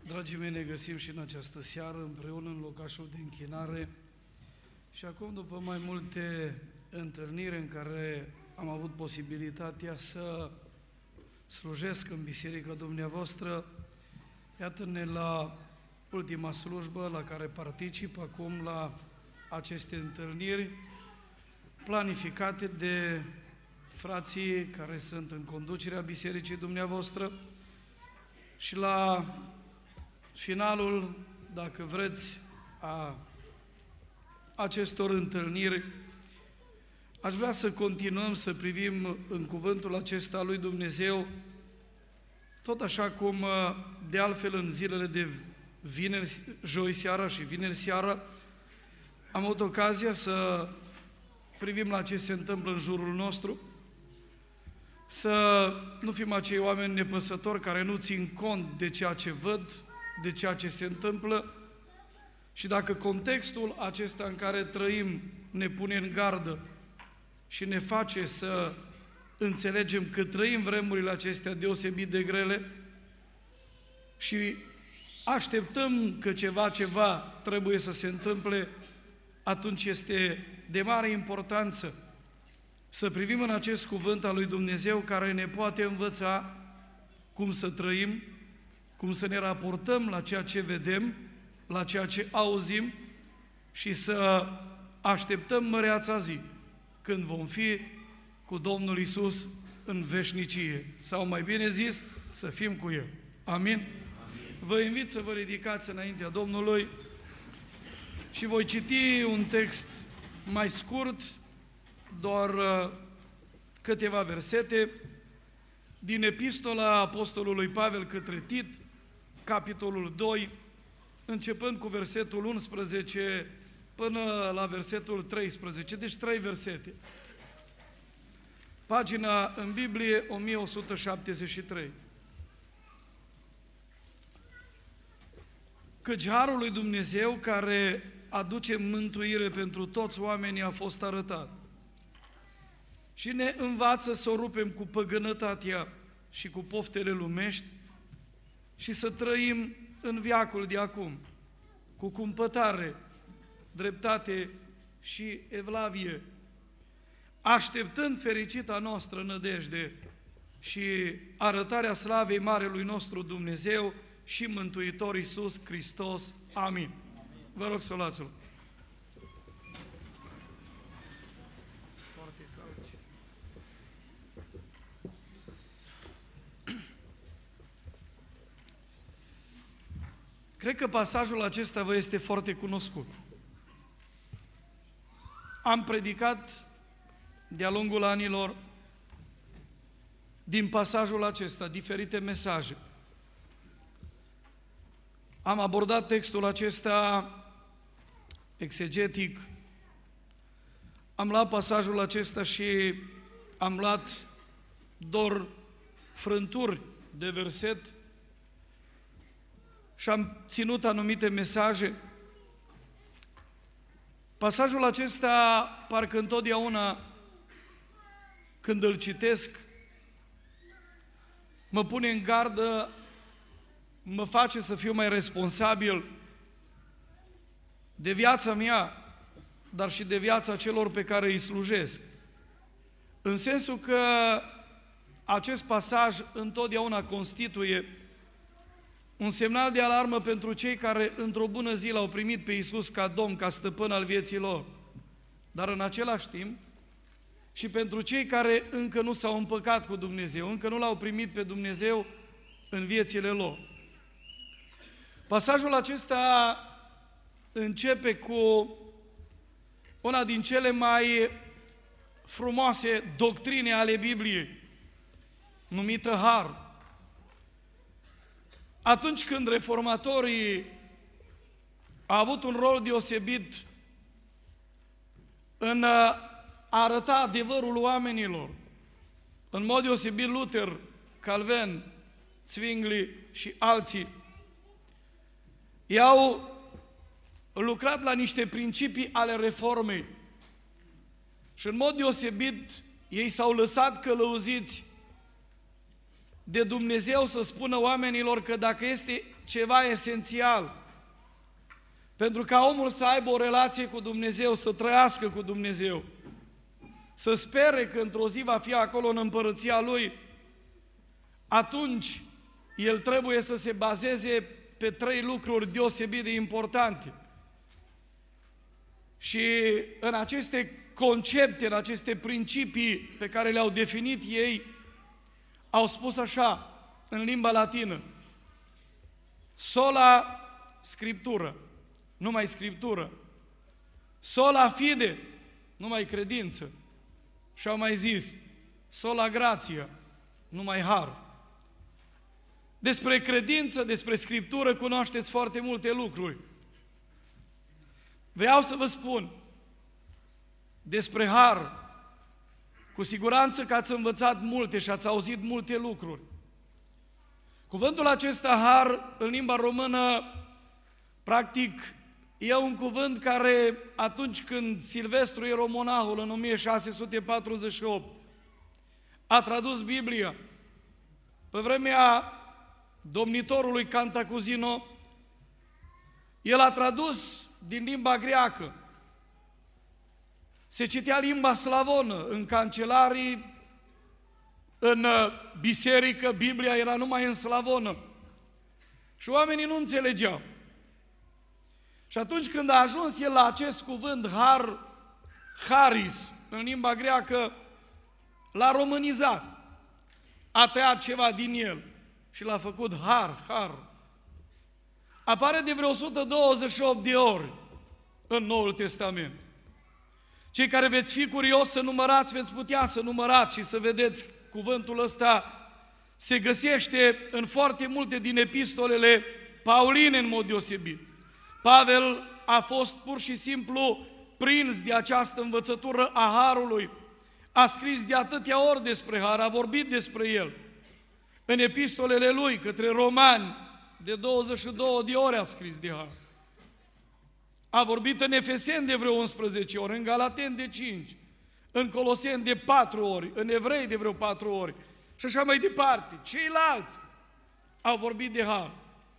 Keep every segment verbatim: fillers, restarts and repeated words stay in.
Dragii mei, ne găsim și în această seară împreună în locașul de închinare și acum, după mai multe întâlniri în care am avut posibilitatea să slujesc în biserica dumneavoastră, iată-ne la ultima slujbă la care particip acum la aceste întâlniri planificate de frații care sunt în conducerea bisericii dumneavoastră și la finalul, dacă vreți, a acestor întâlniri, aș vrea să continuăm să privim în cuvântul acesta lui Dumnezeu, tot așa cum, de altfel, în zilele de vineri, joi seara și vineri seara, am avut ocazia să privim la ce se întâmplă în jurul nostru, să nu fim acei oameni nepăsători care nu țin cont de ceea ce văd, de ceea ce se întâmplă, și dacă contextul acesta în care trăim ne pune în gardă și ne face să înțelegem că trăim vremurile acestea deosebit de grele și așteptăm că ceva, ceva trebuie să se întâmple, atunci este de mare importanță să privim în acest cuvânt al lui Dumnezeu care ne poate învăța cum să trăim, cum să ne raportăm la ceea ce vedem, la ceea ce auzim și să așteptăm măreața zi, când vom fi cu Domnul Iisus în veșnicie, sau mai bine zis, să fim cu El. Amin? Amin. Vă invit să vă ridicați înaintea Domnului și voi citi un text mai scurt, doar câteva versete, din Epistola Apostolului Pavel către Tit, capitolul doi, începând cu versetul unsprezece până la versetul treisprezece, deci trei versete. Pagina în Biblie o mie o sută șaptezeci și trei. Căci harul lui Dumnezeu care aduce mântuire pentru toți oamenii a fost arătat și ne învață să o rupem cu păgânătatea și cu poftele lumești și să trăim în veacul de acum, cu cumpătare, dreptate și evlavie, așteptând fericita noastră nădejde și arătarea slavei Marelui nostru Dumnezeu și Mântuitor Iisus Hristos. Amin. Vă rog să luați-l. Foarte cald. Cred că pasajul acesta vă este foarte cunoscut. Am predicat de-a lungul anilor din pasajul acesta diferite mesaje. Am abordat textul acesta exegetic, am luat pasajul acesta și am luat doar frânturi de verset și am ținut anumite mesaje. Pasajul acesta, parcă întotdeauna când îl citesc, mă pune în gardă, mă face să fiu mai responsabil de viața mea, dar și de viața celor pe care îi slujesc. În sensul că acest pasaj întotdeauna constituie un semnal de alarmă pentru cei care într-o bună zi l-au primit pe Iisus ca Domn, ca stăpân al vieții lor. Dar în același timp și pentru cei care încă nu s-au împăcat cu Dumnezeu, încă nu l-au primit pe Dumnezeu în viețile lor. Pasajul acesta începe cu una din cele mai frumoase doctrine ale Bibliei, numită har. Atunci când reformatorii au avut un rol deosebit în a arăta adevărul oamenilor, în mod deosebit Luther, Calvin, Zwingli și alții, i-au lucrat la niște principii ale reformei și în mod deosebit ei s-au lăsat călăuziți de Dumnezeu să spună oamenilor că dacă este ceva esențial. Pentru ca omul să aibă o relație cu Dumnezeu, să trăiască cu Dumnezeu, să spere că într-o zi va fi acolo în împărăția Lui, atunci el trebuie să se bazeze pe trei lucruri deosebit de importante. Și în aceste concepte, în aceste principii pe care le-au definit ei, au spus așa, în limba latină: sola scriptură, numai scriptură; sola fide, numai credință; și au mai zis sola gratia, numai har. Despre credință, despre scriptură cunoașteți foarte multe lucruri. Vreau să vă spun despre har. Cu siguranță că ați învățat multe și ați auzit multe lucruri. Cuvântul acesta, har, în limba română, practic, e un cuvânt care, atunci când Silvestru Ieromonahul, în o mie șase sute patruzeci și opt, a tradus Biblia, pe vremea domnitorului Cantacuzino, el a tradus din limba greacă. Se citea limba slavonă în cancelarii, în biserică, Biblia era numai în slavonă. Și oamenii nu înțelegeau. Și atunci când a ajuns el la acest cuvânt, har, haris, în limba greacă, l-a românizat. A tăiat ceva din el și l-a făcut har, har. Apare de vreo o sută douăzeci și opt de ori în Noul Testament. Cei care veți fi curios să numărați, veți putea să numărați și să vedeți cuvântul ăsta se găsește în foarte multe din epistolele pauline în mod deosebit. Pavel a fost pur și simplu prins de această învățătură a harului. A scris de atâtea ori despre har, a vorbit despre el. În epistolele lui către romani, de douăzeci și două de ori a scris de har. A vorbit în Efeseni de vreo unsprezece ori, în Galateni de cinci, în Coloseni de patru ori, în Evrei de vreo patru ori și așa mai departe. Ceilalți au vorbit de har.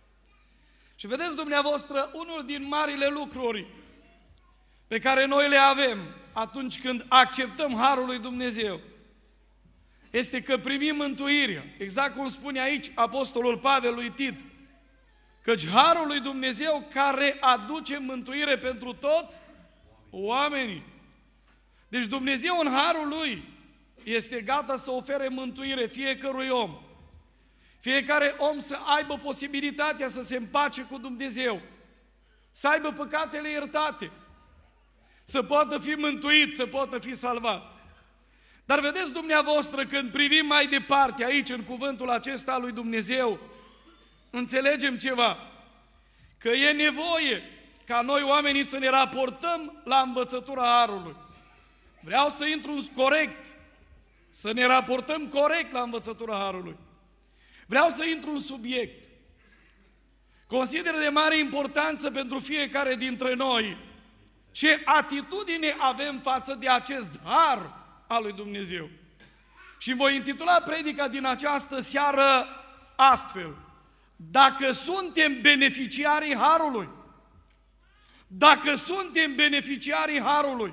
Și vedeți dumneavoastră, unul din marile lucruri pe care noi le avem atunci când acceptăm harul lui Dumnezeu este că primim mântuirea. Exact cum spune aici apostolul Pavel lui Tit, căci harul lui Dumnezeu care aduce mântuire pentru toți oamenii. Deci Dumnezeu în harul Lui este gata să ofere mântuire fiecărui om. Fiecare om să aibă posibilitatea să se împace cu Dumnezeu, să aibă păcatele iertate, să poată fi mântuit, să poată fi salvat. Dar vedeți dumneavoastră, când privim mai departe aici în cuvântul acesta al lui Dumnezeu, înțelegem ceva, că e nevoie ca noi oamenii să ne raportăm la învățătura harului. Vreau să intru corect, să ne raportăm corect la învățătura harului. Vreau să intru în subiect. Consider de mare importanță pentru fiecare dintre noi ce atitudine avem față de acest har al lui Dumnezeu. Și voi intitula predica din această seară astfel: dacă suntem beneficiarii harului. Dacă suntem beneficiarii harului.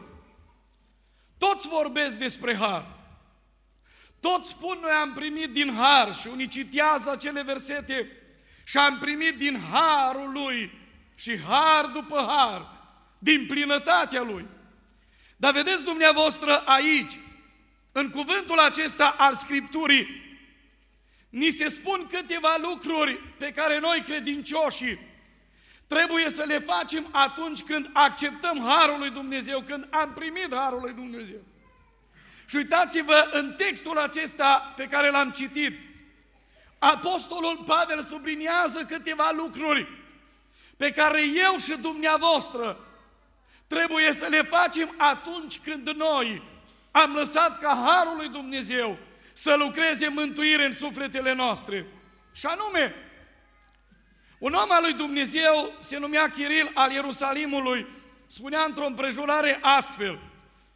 Toți vorbesc despre har. Toți spun, noi am primit din har, și unii citează acele versete, și am primit din harul lui, și har după har, din plinătatea lui. Dar vedeți dumneavoastră aici, în cuvântul acesta al Scripturii, ni se spun câteva lucruri pe care noi, credincioșii, trebuie să le facem atunci când acceptăm harul lui Dumnezeu, când am primit harul lui Dumnezeu. Și uitați-vă în textul acesta pe care l-am citit. Apostolul Pavel subliniază câteva lucruri pe care eu și dumneavoastră trebuie să le facem atunci când noi am lăsat ca harul lui Dumnezeu să lucreze mântuire în sufletele noastre. Și anume, un om al lui Dumnezeu se numea Chiril al Ierusalimului, spunea într-o împrejurare astfel: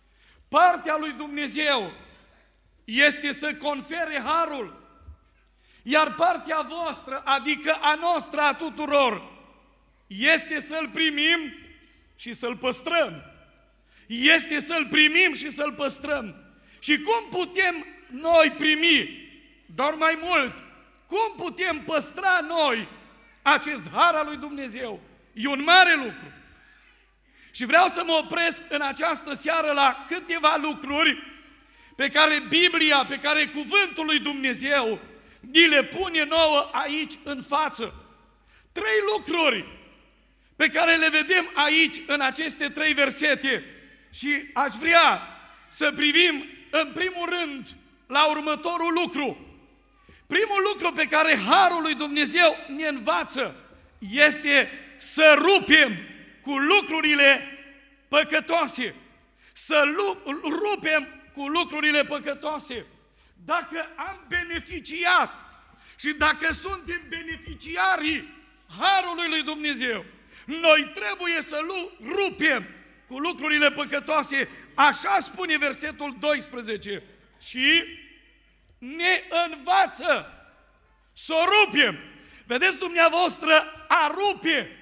partea lui Dumnezeu este să confere harul, Iar partea voastră, adică a noastră, a tuturor, este să-L primim și să-L păstrăm. Este să-L primim și să-L păstrăm. Și cum putem noi primi doar mai mult? Cum putem păstra noi acest har al lui Dumnezeu? E un mare lucru. Și vreau să mă opresc în această seară la câteva lucruri pe care Biblia, pe care cuvântul lui Dumnezeu ni le pune nouă aici în față. Trei lucruri pe care le vedem aici în aceste trei versete și aș vrea să privim în primul rând la următorul lucru. Primul lucru pe care harul lui Dumnezeu ne învață este să rupem cu lucrurile păcătoase. Să rupem cu lucrurile păcătoase. Dacă am beneficiat și dacă suntem beneficiarii harului lui Dumnezeu, noi trebuie să rupem cu lucrurile păcătoase. Așa spune versetul doisprezece. Și ne învață să o rupem. Vedeți dumneavoastră, a rupe.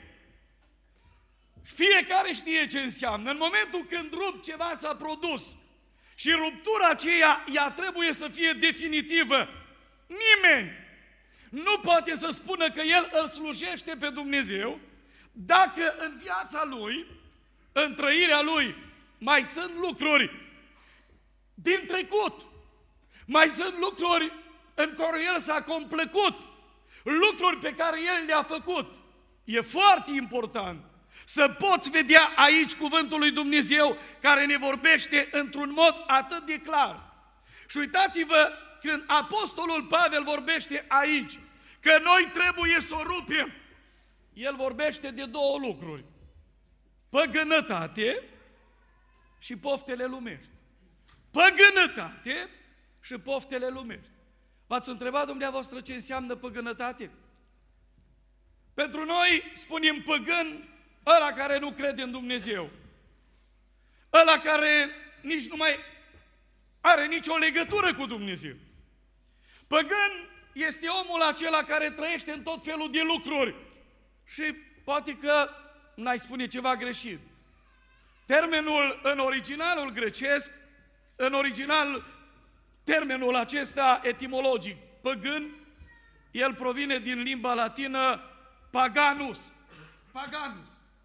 Fiecare știe ce înseamnă. În momentul când rup, ceva s-a produs. Și ruptura aceea, ea trebuie să fie definitivă. Nimeni nu poate să spună că el îl slujește pe Dumnezeu dacă în viața lui, în trăirea lui, mai sunt lucruri din trecut. Mai sunt lucruri în care el s-a complăcut. Lucruri pe care el le-a făcut. E foarte important să poți vedea aici cuvântul lui Dumnezeu care ne vorbește într-un mod atât de clar. Și uitați-vă când apostolul Pavel vorbește aici că noi trebuie să o rupem. El vorbește de două lucruri. Păgânătate și poftele lumești. Păgânătate și poftele lumești. V-ați întrebat dumneavoastră ce înseamnă păgânătate? Pentru noi spunem păgân ăla care nu crede în Dumnezeu. Ăla care nici nu mai are nicio legătură cu Dumnezeu. Păgân este omul acela care trăiește în tot felul de lucruri. Și poate că n-ai spune ceva greșit. Termenul în originalul grecesc, în original termenul acesta etimologic, păgân, el provine din limba latină paganus. Paganus.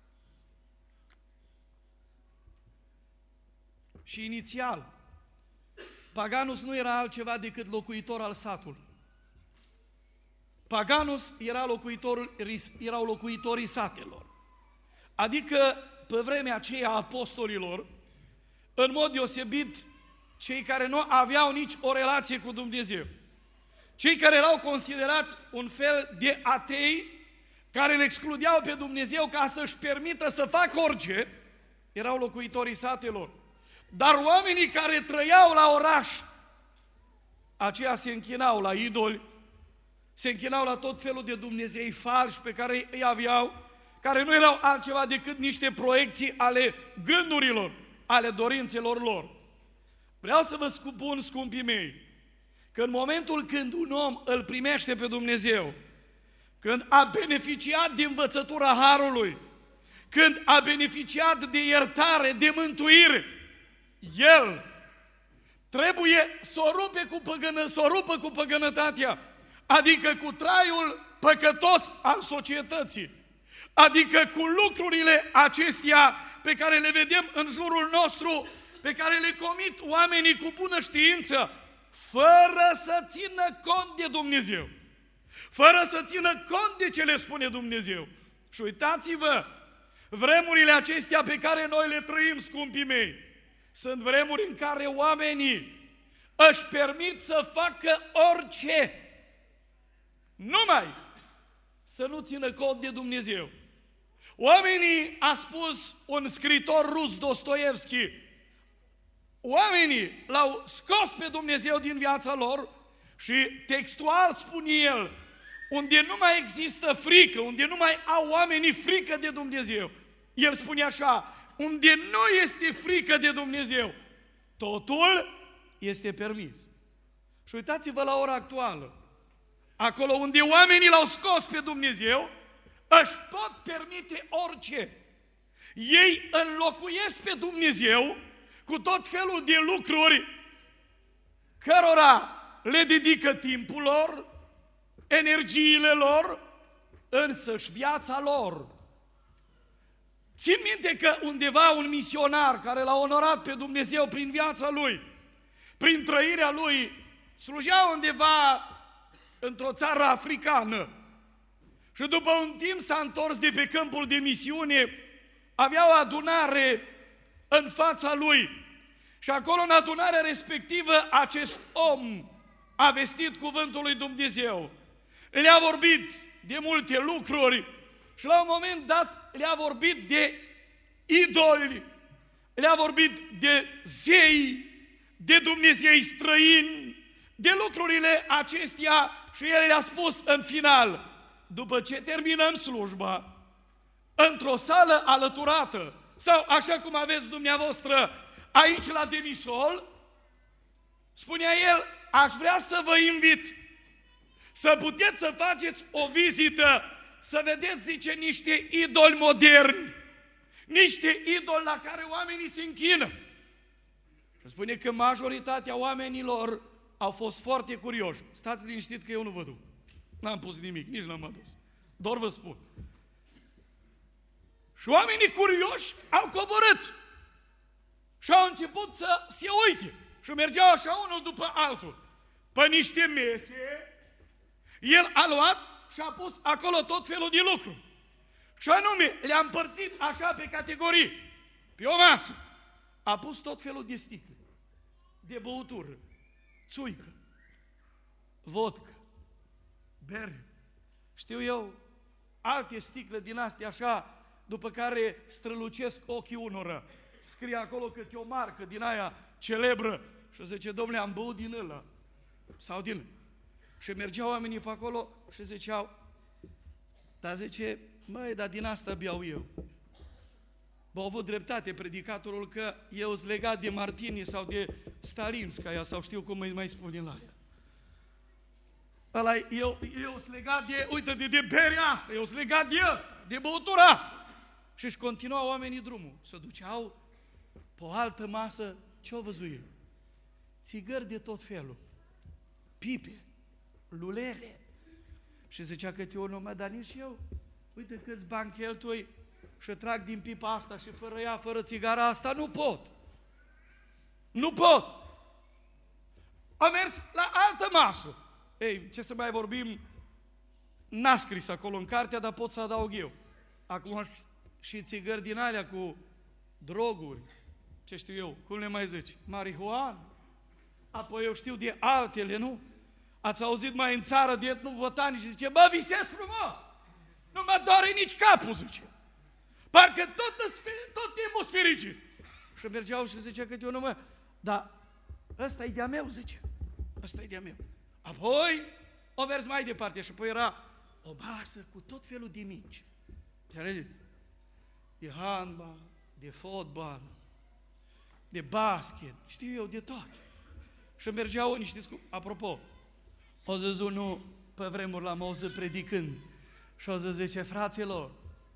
Și inițial, paganus nu era altceva decât locuitor al satului. Paganus era locuitorul, erau locuitorii satelor. Adică, pe vremea aceea a apostolilor, în mod deosebit, cei care nu aveau nici o relație cu Dumnezeu. Cei care erau considerați un fel de atei, care îl excludeau pe Dumnezeu ca să-și permită să facă orice, erau locuitorii satelor. Dar oamenii care trăiau la oraș, aceia se închinau la idoli, se închinau la tot felul de dumnezei falși pe care îi aveau, care nu erau altceva decât niște proiecții ale gândurilor, ale dorințelor lor. Vreau să vă spun, scumpii mei, că în momentul când un om îl primește pe Dumnezeu, când a beneficiat de învățătura Harului, când a beneficiat de iertare, de mântuire, el trebuie să o rupe cu păgână, să o rupă cu păgânătatea, adică cu traiul păcătos al societății, adică cu lucrurile acestea pe care le vedem în jurul nostru, pe care le comit oamenii cu bună știință, fără să țină cont de Dumnezeu, fără să țină cont de ce le spune Dumnezeu. Și uitați-vă, vremurile acestea pe care noi le trăim, scumpii mei, sunt vremuri în care oamenii își permit să facă orice, numai să nu țină cont de Dumnezeu. Oamenii, a spus un scriitor rus, Dostoevski, oamenii l-au scos pe Dumnezeu din viața lor și textual spune el, unde nu mai există frică, unde nu mai au oamenii frică de Dumnezeu. El spune așa, unde nu este frică de Dumnezeu, totul este permis. Și uitați-vă la ora actuală. acolo unde oamenii l-au scos pe Dumnezeu, își pot permite orice. Ei înlocuiesc pe Dumnezeu cu tot felul de lucruri cărora le dedică timpul lor, energiile lor, însăși viața lor. Țin minte că undeva un misionar care l-a onorat pe Dumnezeu prin viața lui, prin trăirea lui, slujea undeva într-o țară africană și după un timp s-a întors de pe câmpul de misiune, avea o adunare în fața lui și acolo în adunarea respectivă acest om a vestit cuvântul lui Dumnezeu. Le-a vorbit de multe lucruri și la un moment dat le-a vorbit de idoli, le-a vorbit de zei, de Dumnezei străini, de lucrurile acestea și el le-a spus în final, după ce terminăm slujba, într-o sală alăturată, sau așa cum aveți dumneavoastră aici la Demisol, spunea el, aș vrea să vă invit să puteți să faceți o vizită, să vedeți, zice, niște idoli moderni, niște idoli la care oamenii se închină. Și spune că majoritatea oamenilor au fost foarte curioși. Stați liniștit că eu nu vă duc. N-am pus nimic, nici n-am adus. Doar vă spun. Și oamenii curioși au coborât și au început să se uite. Și mergeau așa unul după altul. Pe niște mese, el a luat și a pus acolo tot felul de lucruri. Și anume, le-a împărțit așa pe categorii. Pe o masă a pus tot felul de sticle, de băutură, țuică, vodcă, bere, știu eu, alte sticle din astea așa, după care strălucesc ochii unora. Scrie acolo câte o marcă din aia celebră și zice, domnule, am băut din ăla. Sau din... Și mergeau oamenii pe acolo și ziceau, dar zice, măi, dar din asta beau eu. Bă, a avut dreptate predicatorul că eu sunt legat de Martini sau de Stalinskaya sau știu cum îi mai spune la ea. Ăla, eu, eu sunt legat de, uite, de, de berea asta, eu sunt legat de asta, de băutura asta. Și își continuau oamenii drumul. Se duceau pe o altă masă, ce-o văzuie? Țigări de tot felul, pipe, lulele. Și zicea câte unul, mă, dar nici eu, uite câți bani cheltui și trag din pipa asta și fără ea, fără țigara asta, nu pot. Nu pot. A mers la altă masă. Ei, ce să mai vorbim, n-a scris acolo în cartea, dar pot să adaug eu. Acum și țigări din alea cu droguri, ce știu eu, cum le mai zici, marihuana, apoi eu știu de altele, nu? Ați auzit mai în țară de etnobotanici și zice, bă, visez frumos, nu mă doare nici capul, zice. Parcă tot, tot timpul sfericit. Și mergeau și zicea câte unul, mă, dar ăsta e de-a meu, zice, ăsta e de-a meu. Apoi o mers mai departe și apoi era o masă cu tot felul de minci. Înțelegeți? De handbal, de fotbal, de basket, știu eu, de tot. Și mergeau unii, știți cum? Apropo, o zis unul pe vremuri l-am auzit predicând și o zis, zice, fraților,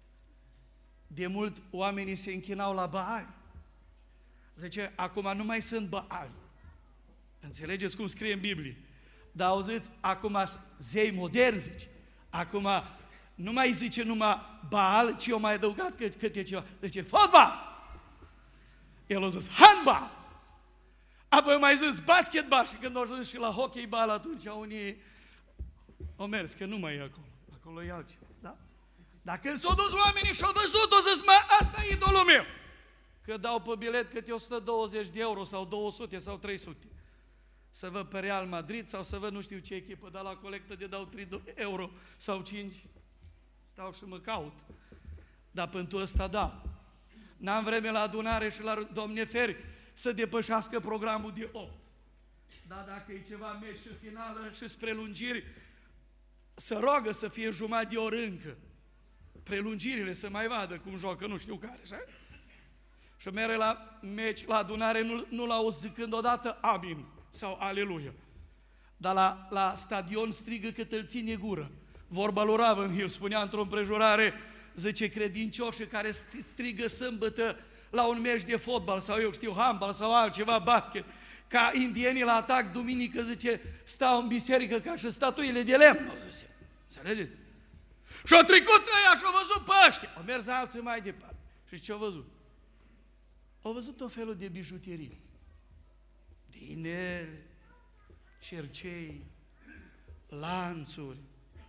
de mult oamenii se închinau la Baali. Zice, acum nu mai sunt Baali. Înțelegeți cum scrie în Biblie? Dar auziți, acum zei moderni, zice. Acum nu mai zice numai Baal, ci eu mai adăugat că, câte ceva. Zice, fotbal! El a zis, handbal! Apoi mai zis, basketbal. Și când au ajuns și la hockey-bal, atunci unii au mers, că nu mai e acolo. Acolo e altceva, da? Dar când s-au dus oamenii și au văzut, au zis, mă, asta e idolul meu. Că dau pe bilet câte o sută douăzeci de euro sau două sute sau trei sute. Să văd pe Real Madrid sau să văd nu știu ce echipă, dar la colectă de dau trei euro sau cinci. Stau și mă caut. Dar pentru ăsta da. N-am vreme la adunare și la Doamne feri să depășească programul de opt. Dar dacă e ceva meci și finală și prelungiri, să roagă să fie jumătate de oră încă. Prelungirile să mai vadă cum joacă, nu știu care, așa? Și mere la meci, la adunare, nu, nu l-au zicând odată amin sau aleluia. dar la, la stadion strigă cât îl ține gură. Vorba lui Ravenhill spunea într-o împrejurare, zice, credincioșii care strigă sâmbătă la un meci de fotbal sau eu știu, handbal sau altceva, basket, ca indienii la atac duminică, zice, stau în biserică ca și statuile de lemn. Înțelegeți? Și-au trecut ăia și-au văzut pe ăștia. Au mers alții mai departe. Și ce-au văzut? Au văzut tot felul de bijuterii. De inele, cercei, lanțuri,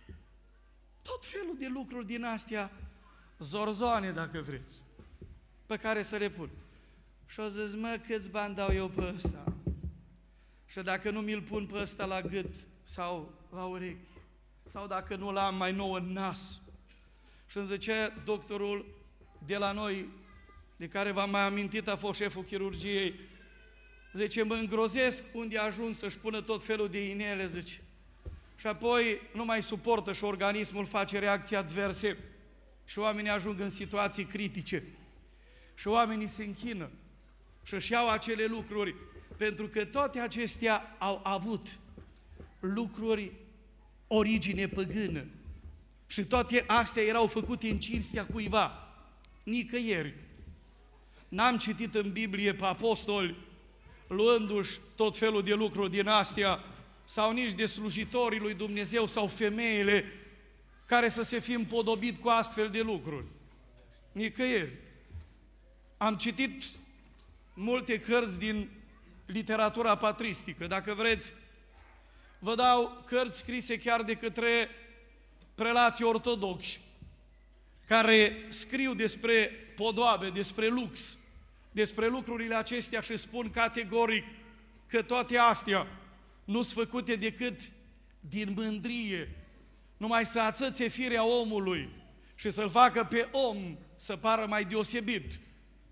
tot felul de lucruri din astea, zorzoane, dacă vreți, pe care să le pun. Și-au zis, mă, câți bani dau eu pe ăsta? Și dacă nu mi-l pun pe ăsta la gât sau la urechi, sau dacă nu l-am mai nou în nas. Și îmi zicea doctorul de la noi, de care v-am mai amintit, a fost șeful chirurgiei, zice, mă îngrozesc unde a ajuns să-și pună tot felul de inele, zice. Și apoi nu mai suportă și organismul face reacții adverse și oamenii ajung în situații critice. Și oamenii se închină și își iau acele lucruri, pentru că toate acestea au avut lucruri origine păgână. Și toate astea erau făcute în cinstea cuiva. Nicăieri. N-am citit în Biblie pe apostoli luându-și tot felul de lucruri din astea, sau nici de slujitorii lui Dumnezeu sau femeile care să se fi împodobit cu astfel de lucruri. Nicăieri. Am citit multe cărți din literatura patristică. Dacă vreți, vă dau cărți scrise chiar de către prelații ortodoxi, care scriu despre podoabe, despre lux, despre lucrurile acestea și spun categoric că toate astea nu sunt făcute decât din mândrie, numai să ațățe firea omului și să-l facă pe om să pară mai deosebit.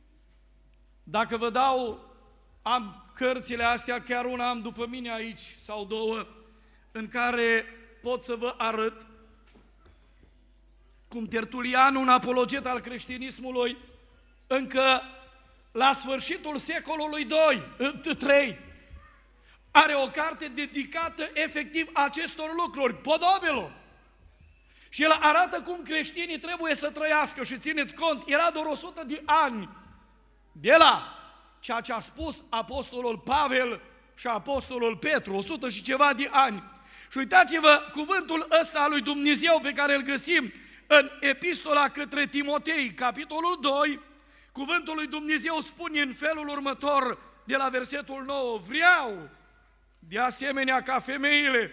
Dacă vă dau, am cărțile astea, chiar una am după mine aici, sau două, în care pot să vă arăt cum Tertulian, un apologet al creștinismului, încă la sfârșitul secolului doi, trei, are o carte dedicată efectiv acestor lucruri, podobelor. Și el arată cum creștinii trebuie să trăiască și țineți cont, era doar o sută de ani de la ceea ce a spus apostolul Pavel și apostolul Petru, o sută și ceva de ani. Și uitați-vă cuvântul ăsta al lui Dumnezeu pe care îl găsim în epistola către Timotei, capitolul doi, cuvântul lui Dumnezeu spune în felul următor, de la versetul nouă, vreau de asemenea ca femeile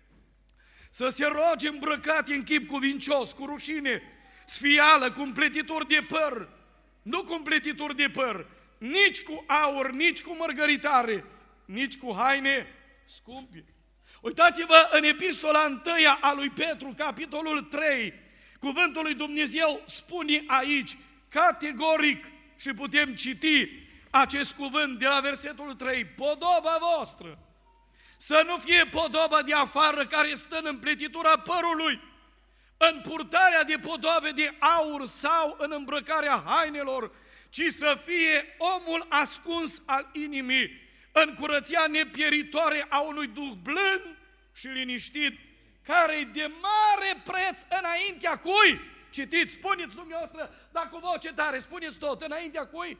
să se roage îmbrăcate în chip cuvincios, cu rușine, sfială, cu împletituri de păr, nu cu împletituri de păr, nici cu aur, nici cu mărgăritare, nici cu haine scumpe. Uitați-vă în epistola întâia a lui Petru, capitolul trei, cuvântul lui Dumnezeu spune aici, categoric, și putem citi acest cuvânt de la versetul trei, podoba voastră să nu fie podoba de afară care stă în împletitura părului, în purtarea de podoabe de aur sau în îmbrăcarea hainelor, ci să fie omul ascuns al inimii, în curăția nepieritoare a unui duh blând și liniștit, care-i de mare preț înaintea cui? Citiți, spuneți dumneavoastră, dar cu voce tare, spuneți tot, înaintea cui?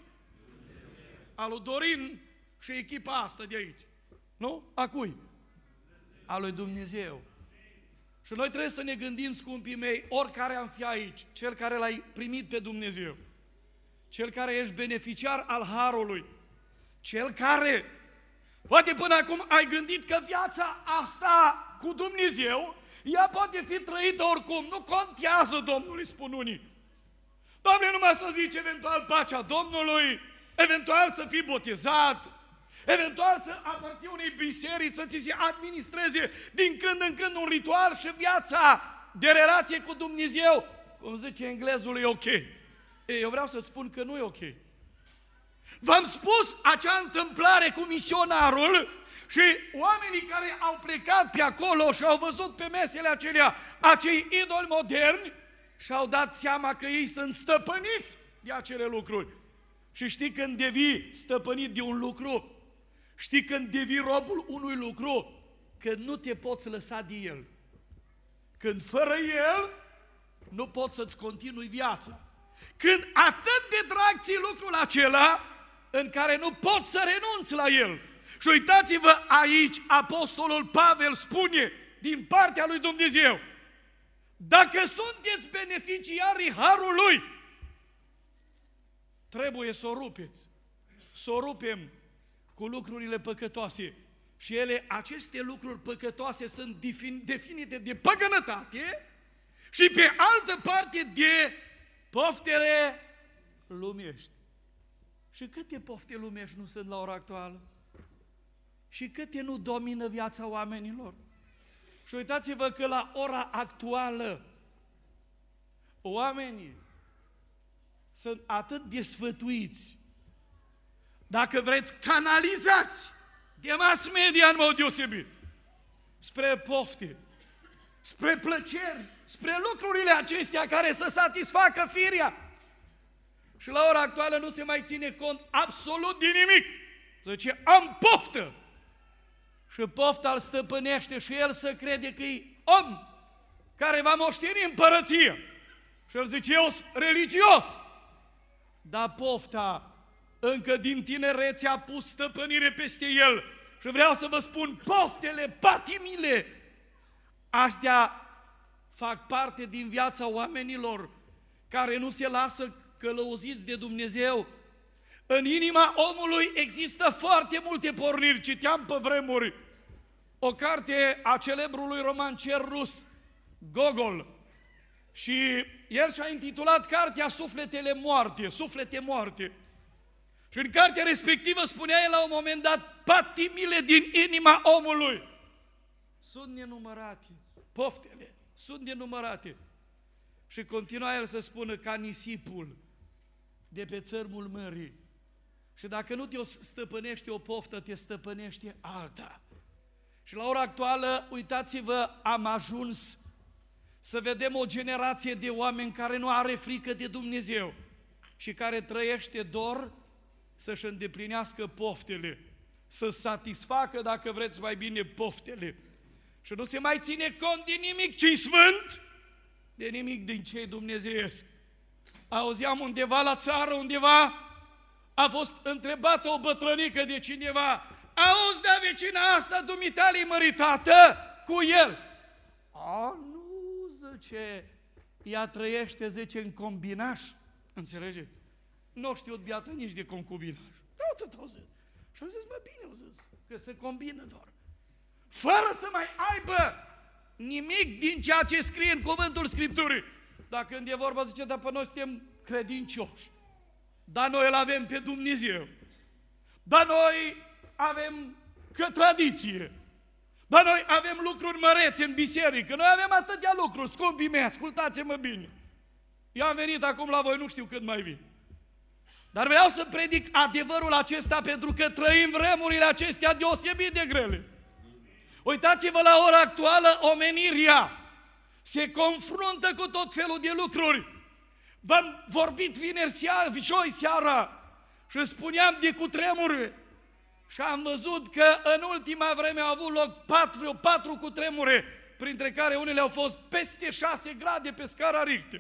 A lui Dorin și echipa asta de aici. Nu? A cui? A lui Dumnezeu. Și noi trebuie să ne gândim, scumpii mei, oricare am fi aici, cel care l-ai primit pe Dumnezeu, cel care ești beneficiar al harului, cel care, poate până acum ai gândit că viața asta cu Dumnezeu, ea poate fi trăită oricum, nu contează, Domnului, spun unii. Doamne, numai să zici eventual pacea Domnului, eventual să fii botezat, eventual să aparții unei biserici, să ți se administreze din când în când un ritual și viața de relație cu Dumnezeu, cum zice englezul, e ok. Ei, eu vreau să spun că nu e ok. V-am spus acea întâmplare cu misionarul și oamenii care au plecat pe acolo și au văzut pe mesele acelea acei idoli moderni și-au dat seama că ei sunt stăpâniți de acele lucruri. Și știi când devii stăpânit de un lucru? Știi când devii robul unui lucru? când nu te poți lăsa de El. Când fără El nu poți să-ți continui viața. Când atât de drag ți lucrul acela în care nu poți să renunți la El. Și uitați-vă aici, apostolul Pavel spune din partea lui Dumnezeu: dacă sunteți beneficiarii harului, trebuie să o rupeți. Să o rupem cu lucrurile păcătoase. Și ele, aceste lucruri păcătoase sunt definite de păgânătate și pe altă parte de poftele lumești. Și câte pofte lumești nu sunt la ora actuală? Și câte nu domină viața oamenilor? Și uitați-vă că la ora actuală oamenii sunt atât de sfătuiți, dacă vreți, canalizați de mass media în mod deosebit, spre pofte, spre plăceri, spre lucrurile acestea care să satisfacă firea. Și la ora actuală nu se mai ține cont absolut de nimic. Zice, am poftă. Și pofta îl stăpânește și el să crede că e om care va moșteni împărăție. Și el zice, eu sunt religios. Dar pofta încă din tinerețe a pus stăpânire peste el. Și vreau să vă spun, poftele, patimile, astea fac parte din viața oamenilor care nu se lasă călăuziți de Dumnezeu. În inima omului există foarte multe porniri. Citeam pe vremuri o carte a celebrului romancier rus, Gogol, și el și-a intitulat cartea Sufletele moarte, suflete moarte. Și în cartea respectivă spunea el la un moment dat, patimile din inima omului sunt nenumărate, poftele sunt nenumărate. Și continua el să spună, ca nisipul de pe țărmul mării. Și dacă nu te stăpânește o poftă, te stăpânește alta. Și la ora actuală, uitați-vă, am ajuns să vedem o generație de oameni care nu are frică de Dumnezeu și care trăiește doar să-și îndeplinească poftele, să satisfacă, dacă vreți mai bine, poftele. Și nu se mai ține cont de nimic ce-i sfânt, de nimic din ce-i dumnezeiesc. Auzeam undeva la țară, undeva, a fost întrebată o bătrânică de cineva, auzi, da, vecina asta, dumitale-i măritată cu el? A, nu, zice, ea trăiește, zice, în combinaș, înțelegeți? Nu știu viața nici de concubinaj. Nu tot au zis. Și am zis, bă, bine au zis, că se combină doar. Fără să mai aibă nimic din ceea ce scrie în cuvântul Scripturii. Dar când e vorba, zice, dar pe noi suntem credincioși. Dar noi îl avem pe Dumnezeu. Dar noi avem că tradiție. Dar noi avem lucruri mărețe în biserică. Noi avem atâtea lucruri, scumpii mei, ascultați-mă bine. Eu am venit acum la voi, nu știu cât mai vin. Dar vreau să predic adevărul acesta pentru că trăim vremurile acestea deosebit de grele. Uitați-vă la ora actuală, omenirea se confruntă cu tot felul de lucruri. V-am vorbit vineri seara, joi seara și spuneam de cutremure și am văzut că în ultima vreme au avut loc patru, patru cutremure, printre care unele au fost peste șase grade pe scara Richter.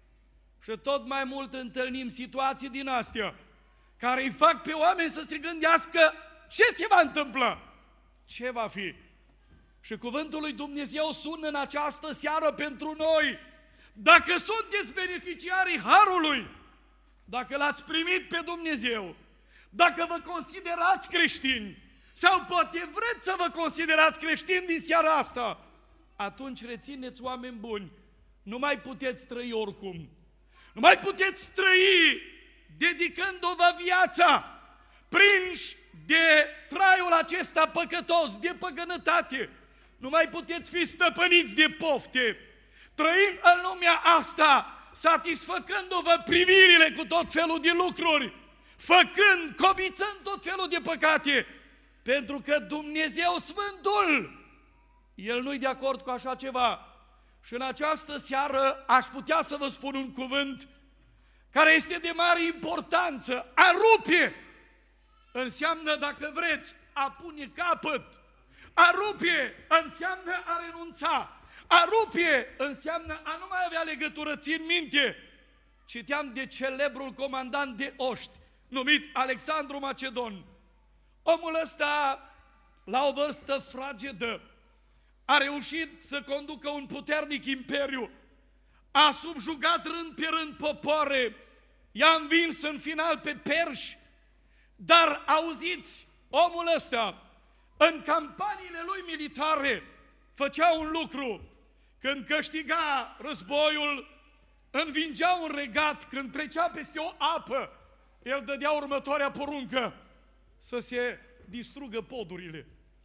Și tot mai mult întâlnim situații din astea care îi fac pe oameni să se gândească ce se va întâmpla, ce va fi. Și cuvântul lui Dumnezeu sună în această seară pentru noi. Dacă sunteți beneficiarii harului, dacă l-ați primit pe Dumnezeu, dacă vă considerați creștini, sau poate vreți să vă considerați creștini din seara asta, atunci rețineți, oameni buni, nu mai puteți trăi oricum. Nu mai puteți trăi dedicându-vă viața prinși de traiul acesta păcătos, de păgânătate. Nu mai puteți fi stăpâniți de pofte. Trăind în lumea asta, satisfăcându-vă privirile cu tot felul de lucruri, făcând, cobițând tot felul de păcate, pentru că Dumnezeu Sfântul, El nu-i de acord cu așa ceva. Și în această seară aș putea să vă spun un cuvânt care este de mare importanță. A rupe înseamnă, dacă vreți, a pune capăt, A rupe înseamnă a renunța. A rupe înseamnă a nu mai avea legătură. Țin minte, citeam de celebrul comandant de oști, numit Alexandru Macedon. Omul ăsta, la o vârstă fragedă, a reușit să conducă un puternic imperiu, a subjugat rând pe rând popoare, i-a învins în final pe perși, dar auziți, omul ăsta, în campaniile lui militare, făcea un lucru. Când câștiga războiul, învingea un regat, când trecea peste o apă, el dădea următoarea poruncă: să se distrugă podurile.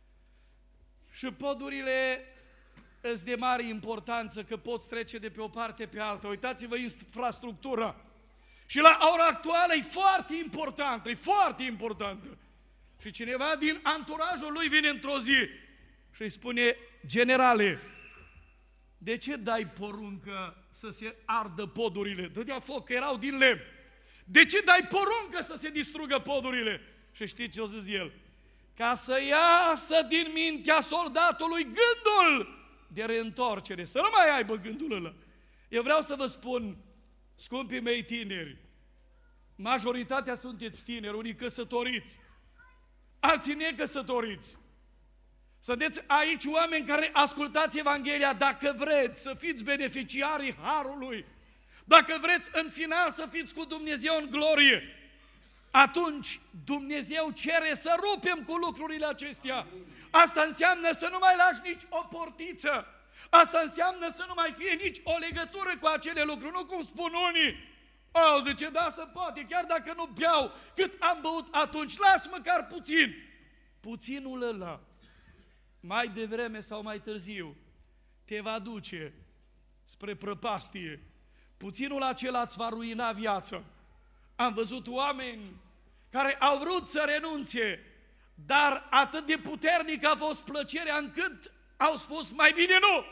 Și podurile sunt de mare importanță, că poți trece de pe o parte pe alta. Uitați-vă infrastructura. Și la ora actuală e foarte importantă, e foarte importantă. Și cineva din anturajul lui vine într-o zi și îi spune: generale, de ce dai poruncă să se ardă podurile? Dădea foc, că erau din lemn. De ce dai poruncă să se distrugă podurile? Și știți ce o zis el? Ca să iasă din mintea soldatului gândul de reîntoarcere, să nu mai aibă gândul ăla. Eu vreau să vă spun, scumpii mei tineri, majoritatea sunteți tineri, unii căsătoriți, alții necăsătoriți. Sunteți aici oameni care ascultați Evanghelia. Dacă vreți să fiți beneficiarii Harului, dacă vreți în final să fiți cu Dumnezeu în glorie, atunci Dumnezeu cere să rupem cu lucrurile acestea. Asta înseamnă să nu mai lași nici o portiță. Asta înseamnă să nu mai fie nici o legătură cu acele lucruri. Nu cum spun unii: o, zice, da, se poate, chiar dacă nu beau cât am băut atunci, las măcar puțin. Puținul ăla, mai devreme sau mai târziu, te va duce spre prăpastie. Puținul acela îți va ruina viața. Am văzut oameni care au vrut să renunțe, dar atât de puternic a fost plăcerea încât au spus: mai bine nu!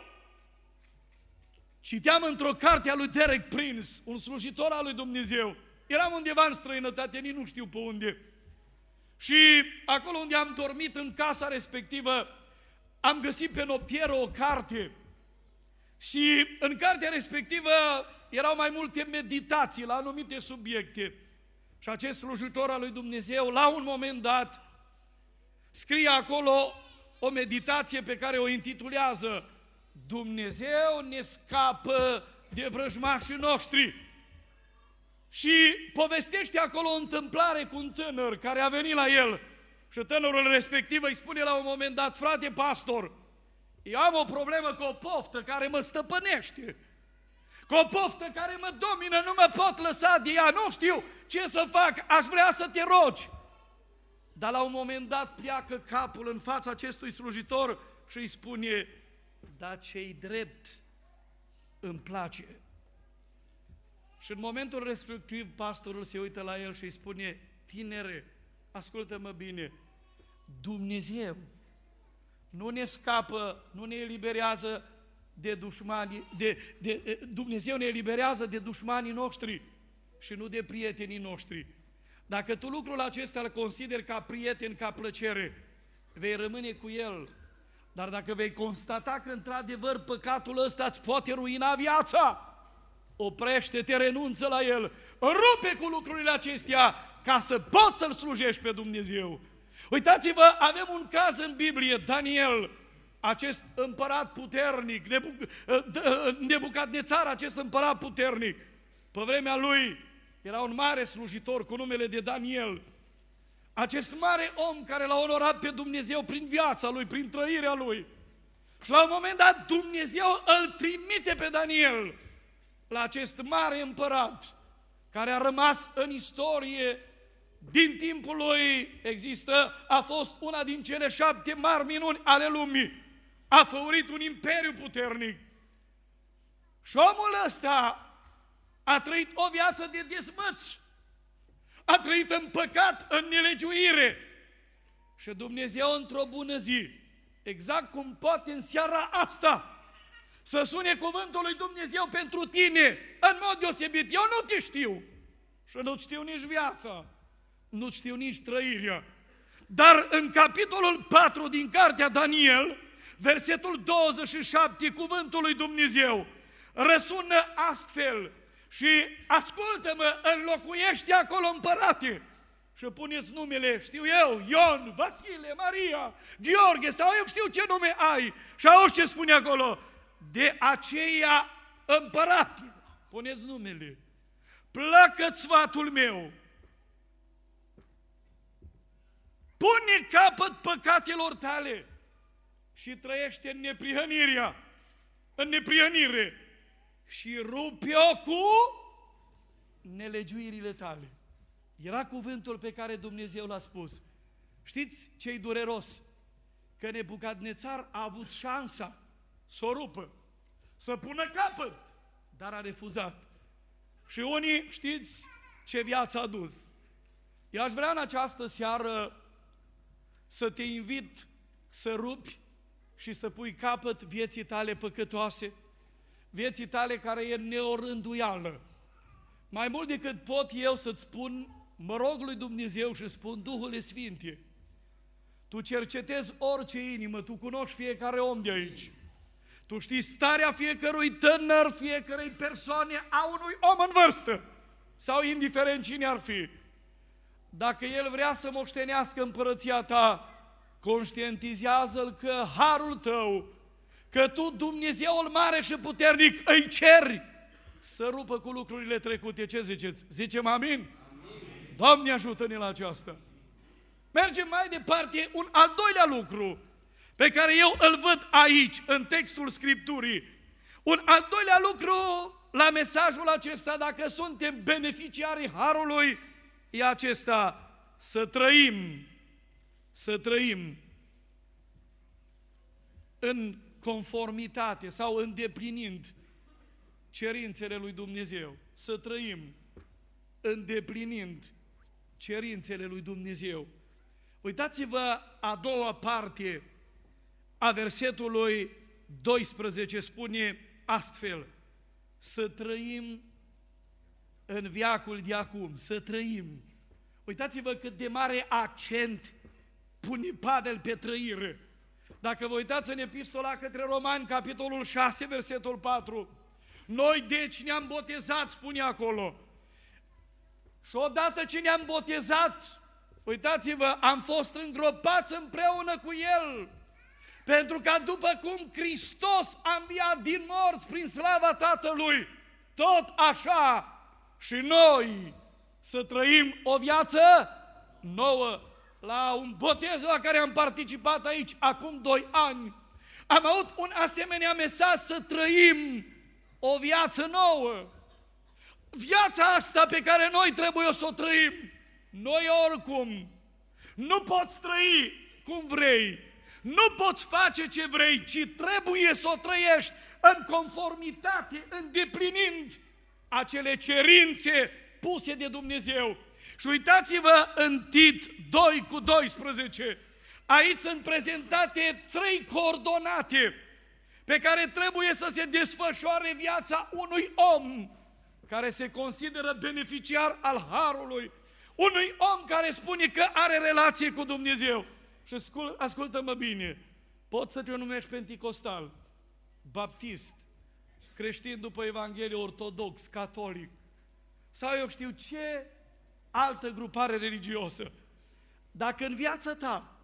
Citeam într-o carte a lui Derek Prince, un slujitor al lui Dumnezeu. Eram undeva în străinătate, nici nu știu pe unde. Și acolo unde am dormit, în casa respectivă, am găsit pe noptieră o carte. Și în cartea respectivă erau mai multe meditații la anumite subiecte. Și acest slujitor al lui Dumnezeu, la un moment dat, scrie acolo o meditație pe care o intitulează: Dumnezeu ne scapă de vrăjmașii noștri. Și povestește acolo o întâmplare cu un tânăr care a venit la el. Și tânărul respectiv îi spune la un moment dat: frate pastor, eu am o problemă cu o poftă care mă stăpânește, cu o poftă care mă domină, nu mă pot lăsa de ea, nu știu ce să fac, aș vrea să te rogi. Dar la un moment dat pleacă capul în fața acestui slujitor și îi spune: dar ce-i drept îmi place. Și în momentul respectiv pastorul se uită la el și îi spune: tinere, ascultă-mă bine, Dumnezeu nu ne scapă, nu ne eliberează de dușmanii, de, de, Dumnezeu ne eliberează de dușmanii noștri și nu de prietenii noștri. Dacă tu lucrul acesta îl consideri ca prieten, ca plăcere, vei rămâne cu el. Dar dacă vei constata că într-adevăr păcatul ăsta îți poate ruina viața, oprește-te, renunță la el, rupe cu lucrurile acestea ca să poți să-L slujești pe Dumnezeu. Uitați-vă, avem un caz în Biblie, Daniel, acest împărat puternic, Nebucadnețar, acest împărat puternic. Pe vremea lui era un mare slujitor cu numele de Daniel. Acest mare om care l-a onorat pe Dumnezeu prin viața lui, prin trăirea lui. Și la un moment dat Dumnezeu îl trimite pe Daniel la acest mare împărat care a rămas în istorie din timpul lui. Există, a fost una din cele șapte mari minuni ale lumii. A făurit un imperiu puternic. Și omul ăsta a trăit o viață de dezmăți. A trăit în păcat, în nelegiuire. Și Dumnezeu într-o bună zi, exact cum poate în seara asta, să sune cuvântul lui Dumnezeu pentru tine, în mod deosebit. Eu nu te știu și nu știu nici viața, nu știu nici trăirea. Dar în capitolul patru din cartea Daniel, versetul douăzeci și șapte, cuvântul lui Dumnezeu răsună astfel: și ascultă-mă, înlocuiește acolo împărate. Și puneți numele, știu eu, Ion, Vasile, Maria, Gheorghe, sau eu știu ce nume ai. Și auzi ce spune acolo: de aceea împărate. Puneți numele. Placă-ți sfatul meu. Pune capăt păcatelor tale și trăiește în neprihănirea, în neprihănire, și rupe-o cu nelegiuirile tale. Era cuvântul pe care Dumnezeu l-a spus. Știți ce-i dureros? Că Nebucadnețar a avut șansa să o rupă, să pună capăt, dar a refuzat. Și unii, știți ce viață a dus. Eu aș vrea în această seară să te invit să rupi și să pui capăt vieții tale păcătoase, vieții tale care e neorânduială. Mai mult decât pot eu să-ți spun, mă rog lui Dumnezeu și spun: Duhul Sfinte, tu cercetezi orice inimă, tu cunoști fiecare om de aici. Tu știi starea fiecărui tânăr, fiecărei persoane, a unui om în vârstă, sau indiferent cine ar fi. Dacă el vrea să moștenească împărăția ta, conștientizează-l că harul tău, că tu, Dumnezeul mare și puternic, îi ceri să rupă cu lucrurile trecute. Ce ziceți? Zicem amin? Amin. Doamne, ajută-ne la aceasta. Mergem mai departe, un al doilea lucru pe care eu îl văd aici, în textul Scripturii. Un al doilea lucru la mesajul acesta, dacă suntem beneficiarii harului, e acesta: să trăim, să trăim în conformitate sau îndeplinind cerințele lui Dumnezeu. Să trăim îndeplinind cerințele lui Dumnezeu. Uitați-vă a doua parte a versetului doisprezece, spune astfel: să trăim în veacul de acum, să trăim. Uitați-vă cât de mare accent pune Pavel pe trăire. Dacă vă uitați în epistola către Romani, capitolul șase, versetul patru, noi deci ne-am botezat, spune acolo. Și odată ce ne-am botezat, uitați-vă, am fost îngropați împreună cu El, pentru ca după cum Hristos a înviat din morți prin slava Tatălui, tot așa și noi să trăim o viață nouă. La un botez la care am participat aici acum doi ani, am avut un asemenea mesaj: să trăim o viață nouă. Viața asta pe care noi trebuie să o trăim, noi oricum nu poți trăi cum vrei, nu poți face ce vrei, ci trebuie să o trăiești în conformitate, îndeplinind acele cerințe puse de Dumnezeu. Și uitați-vă în Tit doi cu doisprezece, aici sunt prezentate trei coordonate pe care trebuie să se desfășoare viața unui om care se consideră beneficiar al harului, unui om care spune că are relație cu Dumnezeu. Și ascultă-mă bine, poți să te numești penticostal, baptist, creștin după Evanghelie, ortodox, catolic, sau eu știu ce altă grupare religiosă. Dacă în viața ta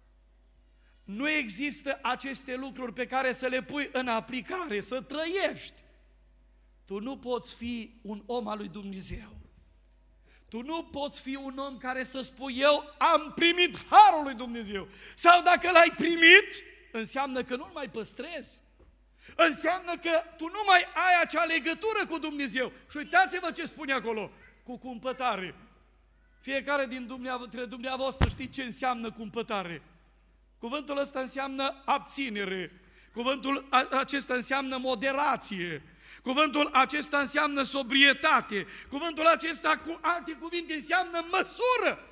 nu există aceste lucruri pe care să le pui în aplicare, să trăiești, tu nu poți fi un om al lui Dumnezeu. Tu nu poți fi un om care să spui: eu am primit harul lui Dumnezeu. Sau dacă l-ai primit, înseamnă că nu-l mai păstrezi. Înseamnă că tu nu mai ai acea legătură cu Dumnezeu. Și uitați-vă ce spune acolo: cu cumpătare. Fiecare din dintre dumneavoastră știți ce înseamnă cumpătare. Cuvântul ăsta înseamnă abținere. Cuvântul acesta înseamnă moderație. Cuvântul acesta înseamnă sobrietate. Cuvântul acesta, cu alte cuvinte, înseamnă măsură.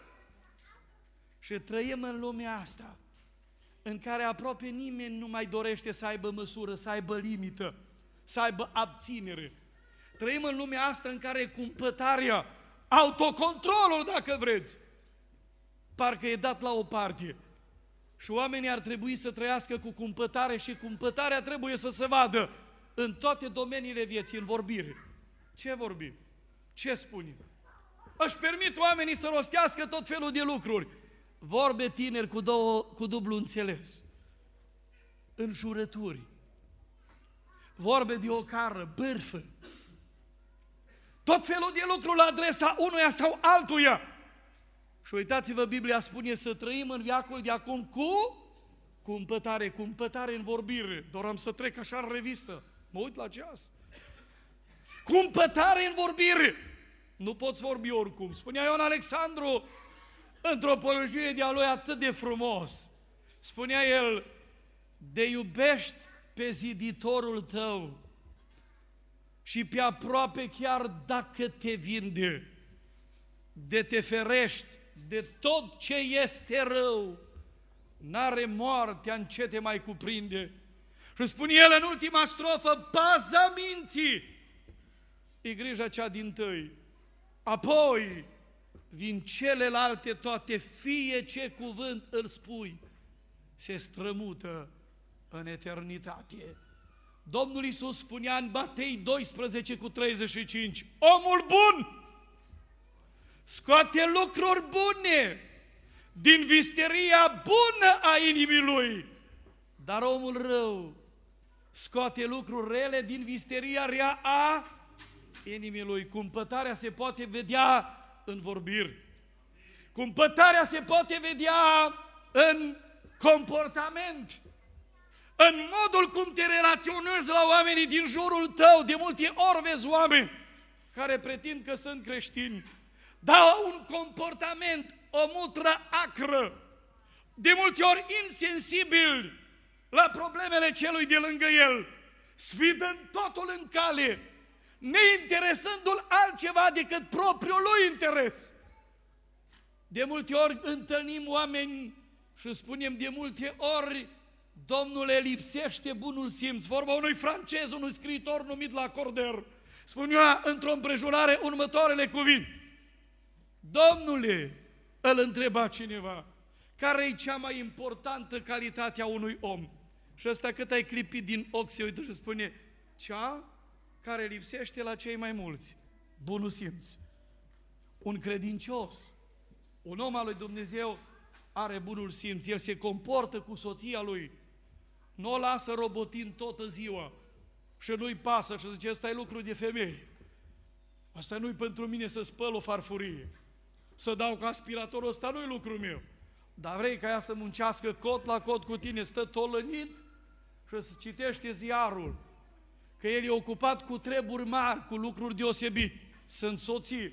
Și trăim în lumea asta în care aproape nimeni nu mai dorește să aibă măsură, să aibă limită, să aibă abținere. Trăim în lumea asta în care cumpătarea, autocontrolul, dacă vreți, parcă e dat la o parte. Și oamenii ar trebui să trăiască cu cumpătare și cumpătarea trebuie să se vadă în toate domeniile vieții, în vorbire. Ce vorbim? Ce spunem? Își permit oamenii să rostească tot felul de lucruri. Vorbe tineri cu, două, cu dublu înțeles. Înjurături. Vorbe de ocară, bârfă. Tot felul de lucruri la adresa unuia sau altuia. Și uitați-vă, Biblia spune să trăim în veacul de acum cu cumpătare, cumpătare în vorbire. Doar am să trec așa în revistă. Mă uit la ceas. Cumpătare în vorbire. Nu poți vorbi oricum. Spunea Ion Alexandru într-o poezie de-a lui atât de frumos. Spunea el, de iubești pe ziditorul tău și pe aproape chiar dacă te vinde, de te ferești de tot ce este rău, n-are moartea în ce te mai cuprinde. Și spune el în ultima strofă, paza minții e grija cea dintâi. Apoi vin celelalte toate, fie ce cuvânt îl spui, se strămută în eternitate. Domnul Iisus spunea în Matei doisprezece cu treizeci și cinci, omul bun scoate lucruri bune din visteria bună a inimii lui, dar omul rău scoate lucruri rele din visteria rea a inimii lui. Cumpătarea se poate vedea în vorbiri. Cumpătarea se poate vedea în comportament, în modul cum te relaționezi la oamenii din jurul tău. De multe ori vezi oameni care pretind că sunt creștini, dar au un comportament, o mutră acră, de multe ori insensibil la problemele celui de lângă el, sfidând totul în cale, neinteresându-l altceva decât propriul lui interes. De multe ori întâlnim oameni și spunem de multe ori, Domnule, lipsește bunul simț. Vorba unui francez, unui scriitor numit Lacordaire, spunea într-o împrejurare următoarele cuvinte. Domnule, îl întreba cineva, care e cea mai importantă calitate a unui om? Și ăsta cât ai clipit din ochi se uită și spune, cea care lipsește la cei mai mulți, bunul simț. Un credincios, un om al lui Dumnezeu are bunul simț, el se comportă cu soția lui, nu o lasă robotind toată ziua și nu-i pasă și zice, ăsta e lucru de femeie. Asta nu-i pentru mine să spăl o farfurie, să dau cu aspiratorul, ăsta nu-i lucru meu. Dar vrei ca ea să muncească cot la cot cu tine, stă tolănit și să citește ziarul, că el e ocupat cu treburi mari, cu lucruri deosebite, sunt soții.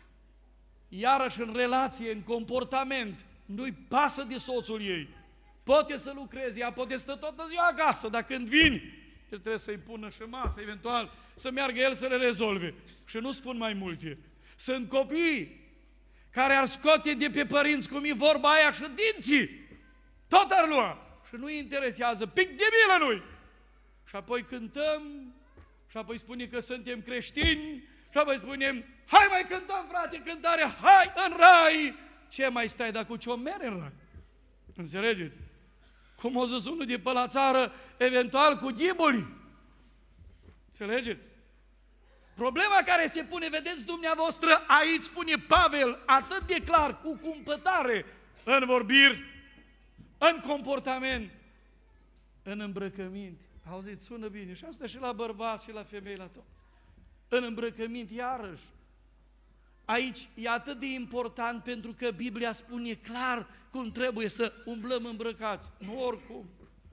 Iarăși în relație, în comportament, nu-i pasă de soțul ei. Poate să lucreze, ea poate stă toată ziua acasă, dar când vin, el trebuie să-i pună și masă, eventual să meargă el să le rezolve. Și nu spun mai multe. Sunt copii care ar scoate de pe părinți, cum e vorba aia, și dinții, tot ar lua. Și nu-i interesează, pic de milă nu-i. Și apoi cântăm, și apoi spunem că suntem creștini, și apoi spunem, hai mai cântăm, frate, cântarea, hai în rai. Ce mai stai, dar cu ce-o mere în rai? Înțelegeți? Cum o zis unul de pe la țară, eventual cu ghibuli. Înțelegeți? Problema care se pune, vedeți dumneavoastră, aici spune Pavel atât de clar, cu cumpătare în vorbiri, în comportament, în îmbrăcăminte. Auziți, sună bine. Și asta și la bărbați și la femei, la toți. În îmbrăcăminte, iarăși. Aici e atât de important pentru că Biblia spune clar cum trebuie să umblăm îmbrăcați. Nu oricum,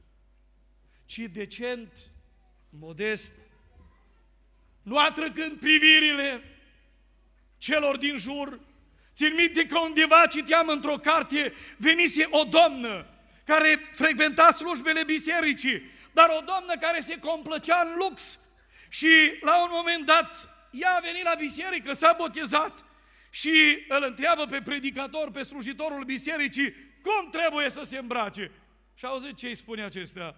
ci decent, modest, nu atrăgând privirile celor din jur. Țin minte că undeva citeam într-o carte, venise o doamnă care frecventa slujbele bisericii, dar o doamnă care se complăcea în lux și la un moment dat ea a venit la biserică, s-a botezat și îl întreabă pe predicator, pe slujitorul bisericii, cum trebuie să se îmbrace. Și auziți ce îi spune acestea?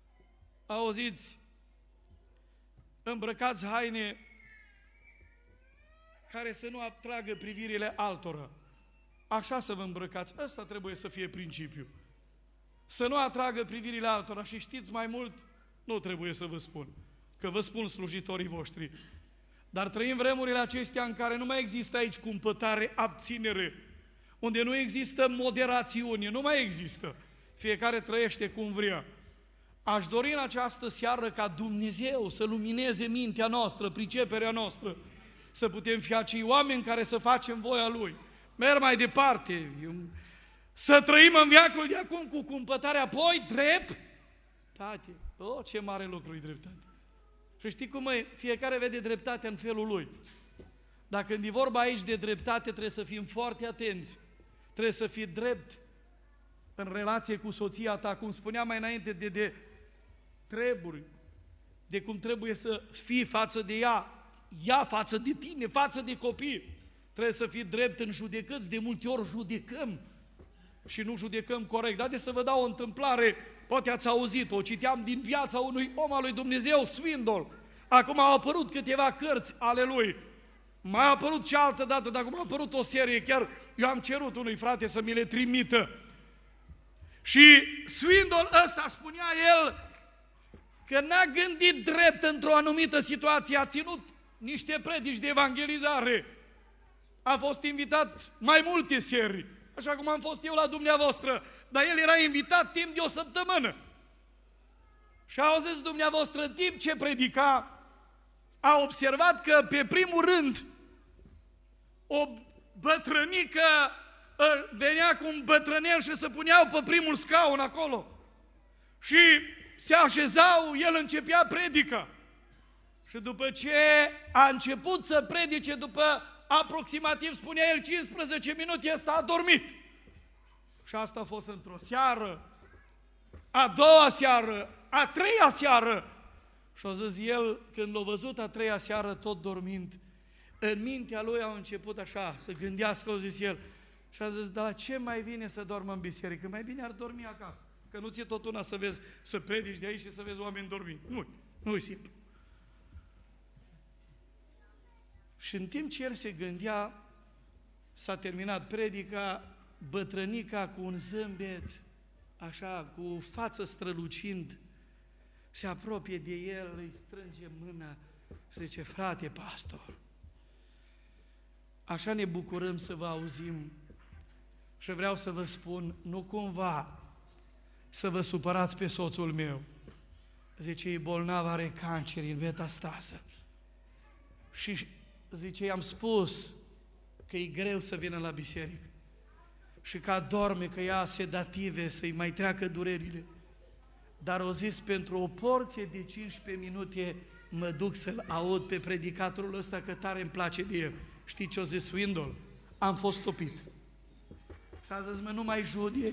Auziți, îmbrăcați haine care să nu atragă privirile altora. așa să vă îmbrăcați. Ăsta trebuie să fie principiul. Să nu atragă privirile altora și știți mai mult, nu trebuie să vă spun, că vă spun slujitorii voștri. Dar trăim vremurile acestea în care nu mai există aici cumpătare, abținere, unde nu există moderațiune, nu mai există. Fiecare trăiește cum vrea. Aș dori în această seară ca Dumnezeu să lumineze mintea noastră, priceperea noastră, să putem fi acei oameni care să facem voia Lui. Merg mai departe, să trăim în veacul de acum cu cumpătarea, apoi drept. Tate, oh, ce mare lucru e dreptate. Și știi cum e? Fiecare vede dreptatea în felul lui. Dacă când e vorba aici de dreptate, trebuie să fim foarte atenți. Trebuie să fii drept în relație cu soția ta, cum spuneam mai înainte, de, de treburi, de cum trebuie să fii față de ea, ea față de tine, față de copii. Trebuie să fii drept în judecăți, de multe ori judecăm și nu judecăm corect. Dar de să vă dau o întâmplare, poate ați auzit-o, o citeam din viața unui om al lui Dumnezeu, Swindoll. Acum au apărut câteva cărți ale lui. Mai a apărut și altă dată, dar acum a apărut o serie, chiar eu am cerut unui frate să mi le trimită. Și Swindoll ăsta, spunea el, că n-a gândit drept într-o anumită situație, a ținut niște predici de evangelizare. A fost invitat mai multe serii, așa cum am fost eu la dumneavoastră, dar el era invitat timp de o săptămână. Și a zis dumneavoastră, în timp ce predica, a observat că pe primul rând o bătrânică venea cu un bătrânel și se puneau pe primul scaun acolo. Și se așezau, el începea predica. Și după ce a început să predice, după aproximativ, spunea el, cincisprezece minute, ăsta a dormit. Și asta a fost într-o seară, a doua seară, a treia seară. Și a zis el, când l-a văzut a treia seară tot dormind, în mintea lui a început așa, să gândească, a zis el, și a zis, dar ce mai vine să dormă în biserică? Mai bine ar dormi acasă. Că nu ți-e tot una să vezi, să predici de aici și să vezi oameni dormind. Nu, nu-i simplu. Și în timp ce el se gândea, s-a terminat predica, bătrânica cu un zâmbet, așa, cu față strălucind, se apropie de el, îi strânge mâna și zice, frate pastor, așa ne bucurăm să vă auzim și vreau să vă spun, nu cumva să vă supărați pe soțul meu. Zice, e bolnav, are cancer, în metastază. Și zice, i-am spus că e greu să vină la biserică și că adorme, că ia sedative, să-i mai treacă durerile. Dar o zis, pentru o porție de cincisprezece minute mă duc să-l aud pe predicatorul ăsta, că tare îmi place de el. Știi ce o zis Swindoll? Am fost topit. Și a zis, mă, nu mai judec.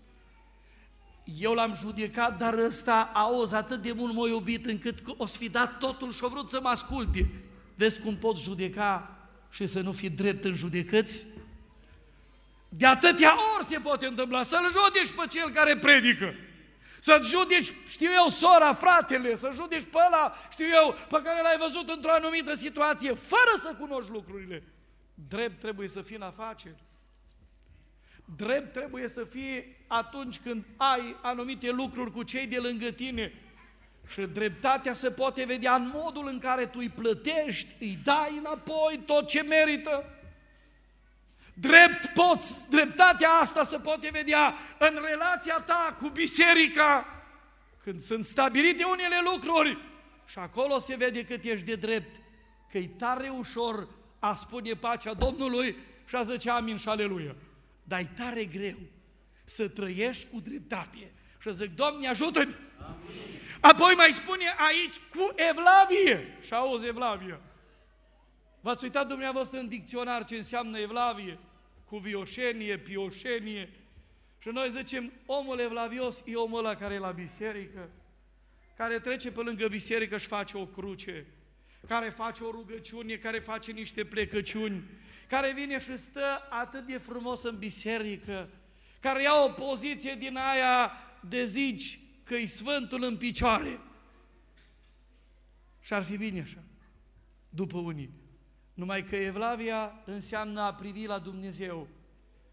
Eu l-am judecat, dar ăsta, auzi, atât de mult m-a iubit încât o să fi dat totul și-a vrut să mă asculte. Vezi cum poți judeca și să nu fii drept în judecăți? De atâtea ori se poate întâmpla să-l judeci pe cel care predică. Să judeci, știu eu, sora, fratele, să judeci pe ăla, știu eu, pe care l-ai văzut într-o anumită situație, fără să cunoști lucrurile. Drept trebuie să fii în afaceri. Drept trebuie să fii atunci când ai anumite lucruri cu cei de lângă tine. Și dreptatea se poate vedea în modul în care tu îi plătești, îi dai înapoi tot ce merită. Drept poți, dreptatea asta se poate vedea în relația ta cu biserica, când sunt stabilite unele lucruri și acolo se vede cât ești de drept, că e tare ușor a spune pacea Domnului și a zice amin și aleluia. Dar e tare greu să trăiești cu dreptate și zic, Doamne, ajută-mi! Amin. Apoi mai spune aici cu evlavie. Și auzi evlavie. V-ați uitat dumneavoastră în dicționar ce înseamnă evlavie? Cuvioșenie, pioșenie. Și noi zicem, omul evlavios e omul ăla care e la biserică, care trece pe lângă biserică și face o cruce, care face o rugăciune, care face niște plecăciuni, care vine și stă atât de frumos în biserică, care ia o poziție din aia de zici că e Sfântul în picioare. Și ar fi bine așa, după unii. Numai că evlavia înseamnă a privi la Dumnezeu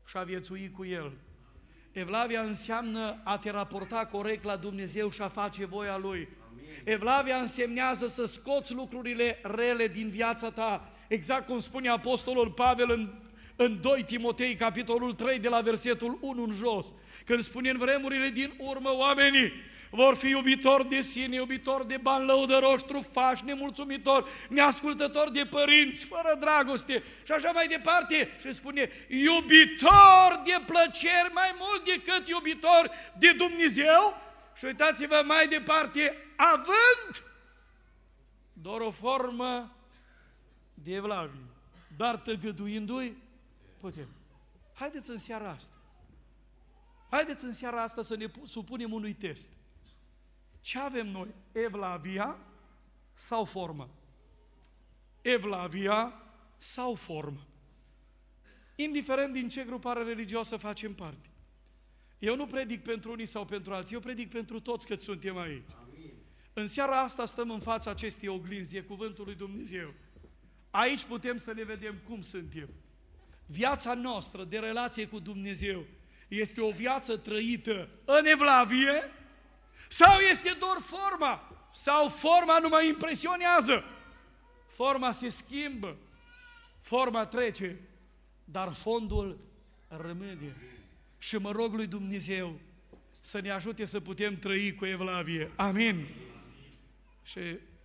și a viețui cu El. Evlavia înseamnă a te raporta corect la Dumnezeu și a face voia Lui. Evlavia însemnează să scoți lucrurile rele din viața ta, exact cum spune Apostolul Pavel în, în doi Timotei, capitolul trei, de la versetul unu în jos, când spune: în vremurile din urmă oamenii vor fi iubitori de sine, iubitori de bani, lăudăroși, trufași, nemulțumitori, neascultători de părinți, fără dragoste și așa mai departe. Și spune: iubitori de plăceri mai mult decât iubitori de Dumnezeu. Și uitați-vă mai departe: având doar o formă de evlavie, dar tăgăduindu-i putem. Haideți în seara asta, haideți în seara asta să ne supunem unui test. Ce avem noi? Evlavia sau formă? Evlavia sau formă? Indiferent din ce grupare religioasă facem parte. Eu nu predic pentru unii sau pentru alții, eu predic pentru toți cât suntem aici. Amin. În seara asta stăm în fața acestei oglinzi, e cuvântul lui Dumnezeu. Aici putem să ne vedem cum suntem. Viața noastră de relație cu Dumnezeu este o viață trăită în evlavie sau este doar forma? Sau forma nu mă impresionează? Forma se schimbă, forma trece, dar fondul rămâne. Și mă rog lui Dumnezeu să ne ajute să putem trăi cu evlavie. Amin. Și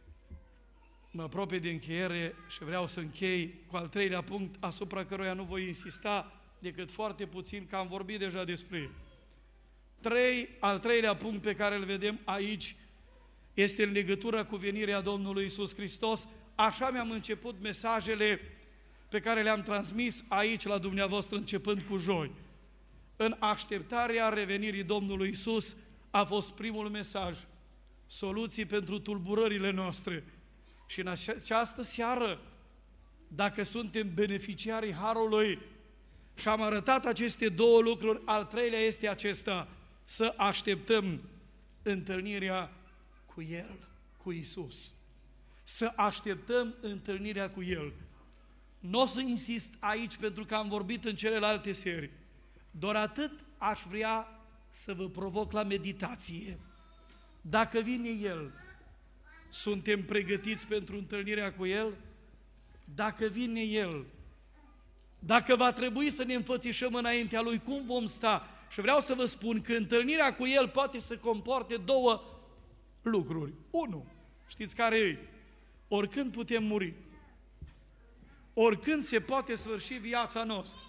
mă apropie de încheiere și vreau să închei cu al treilea punct, asupra căruia nu voi insista decât foarte puțin, că am vorbit deja despre el. Trei, al treilea punct pe care îl vedem aici este în legătură cu venirea Domnului Iisus Hristos. Așa mi-am început mesajele pe care le-am transmis aici la dumneavoastră începând cu joi. În așteptarea revenirii Domnului Iisus a fost primul mesaj, soluții pentru tulburările noastre. Și în această seară, dacă suntem beneficiarii Harului și am arătat aceste două lucruri, al treilea este acesta: să așteptăm întâlnirea cu El, cu Iisus. Să așteptăm întâlnirea cu El. Nu o să insist aici pentru că am vorbit în celelalte serii. Doar atât aș vrea să vă provoc la meditație. Dacă vine El, suntem pregătiți pentru întâlnirea cu El? Dacă vine El, dacă va trebui să ne înfățișăm înaintea Lui, cum vom sta? Și vreau să vă spun că întâlnirea cu El poate să comporte două lucruri. Unu, știți care e? Oricând putem muri. Oricând se poate sfârși viața noastră.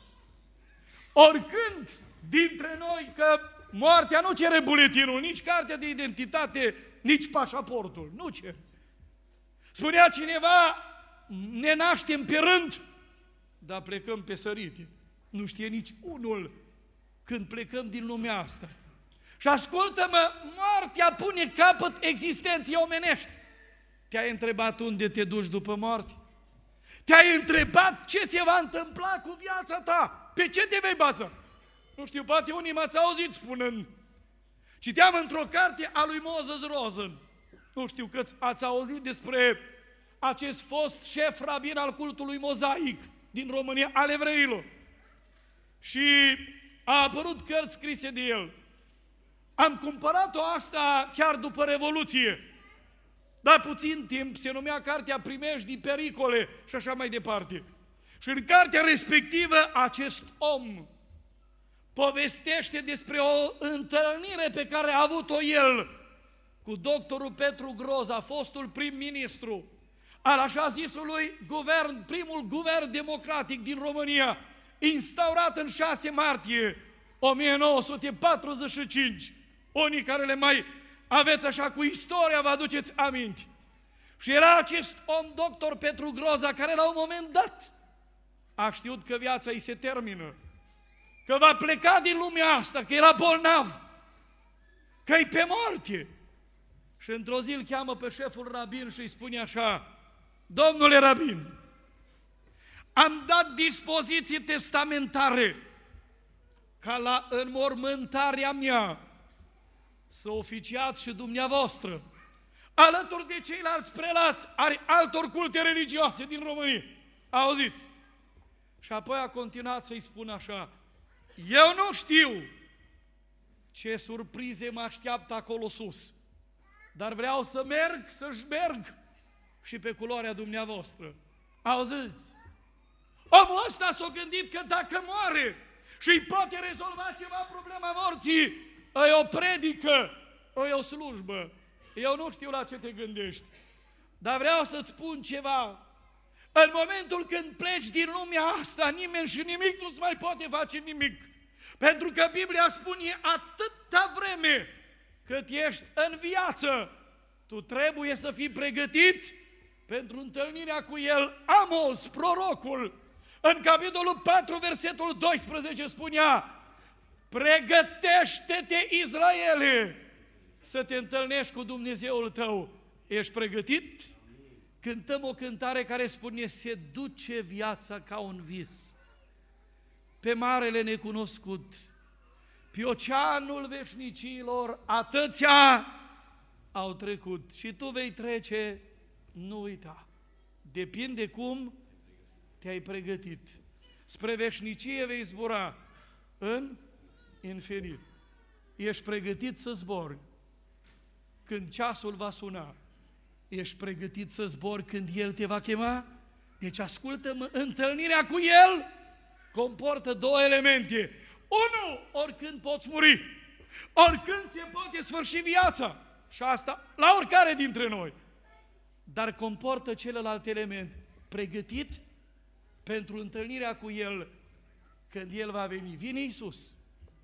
Oricând dintre noi, că moartea nu cere buletinul, nici cartea de identitate, nici pașaportul, nu cere. Spunea cineva: ne naștem pe rând, dar plecăm pe sărite. Nu știe nici unul când plecăm din lumea asta. Și ascultă-mă, moartea pune capăt existenței omenești. Te-ai întrebat unde te duci după moarte? Te-ai întrebat ce se va întâmpla cu viața ta? Pe ce te vei baza? Nu știu, poate unii m-ați auzit spunând. Citeam într-o carte a lui Moses Rosen. Nu știu că ați auzit despre acest fost șef rabin al cultului mozaic din România, al evreilor. Și a apărut cărți scrise de el. Am cumpărat-o asta chiar după Revoluție. Dar puțin timp se numea cartea Primejdii, pericole și așa mai departe. Și în cartea respectivă acest om povestește despre o întâlnire pe care a avut-o el cu doctorul Petru Groza, fostul prim-ministru al așa zisului guvern, primul guvern democratic din România, instaurat în șase martie o mie nouă sute patruzeci și cinci. Unii care le mai aveți așa cu istoria, vă aduceți aminte. Și era acest om, doctor Petru Groza, care la un moment dat a știut că viața îi se termină, că va pleca din lumea asta, că era bolnav, că e pe moarte. Și într-o zi îl cheamă pe șeful rabin și îi spune așa: domnule rabin, am dat dispoziții testamentare ca la înmormântarea mea să oficiați și dumneavoastră, alături de ceilalți prelați ai altor culte religioase din România. Auziți? Și apoi a continuat să-i spună așa: Eu nu știu ce surprize mă așteaptă acolo sus, dar vreau să merg, să-și merg și pe culoarea dumneavoastră. Auziți? Omul ăsta s-a gândit că dacă moare și îi poate rezolva ceva problema morții, e o predică, e o slujbă. Eu nu știu la ce te gândești, dar vreau să-ți spun ceva. În momentul când pleci din lumea asta, nimeni și nimic nu-ți mai poate face nimic. Pentru că Biblia spune atâta vreme cât ești în viață, tu trebuie să fii pregătit pentru întâlnirea cu El. Amos, prorocul, în capitolul patru, versetul doisprezece spunea: pregătește-te, Israele, să te întâlnești cu Dumnezeul tău. Ești pregătit? Cântăm o cântare care spune: se duce viața ca un vis pe marele necunoscut, pe oceanul veșnicilor, atâția au trecut și tu vei trece, nu uita. Depinde cum te-ai pregătit. Spre veșnicie vei zbura în infinit. Ești pregătit să zbori când ceasul va suna? Ești pregătit să zbori când El te va chema? Deci ascultă-mă, întâlnirea cu El comportă două elemente. Unu, oricând poți muri, oricând se poate sfârși viața, și asta la oricare dintre noi. Dar comportă celălalt element, pregătit pentru întâlnirea cu El când El va veni. Vine Iisus.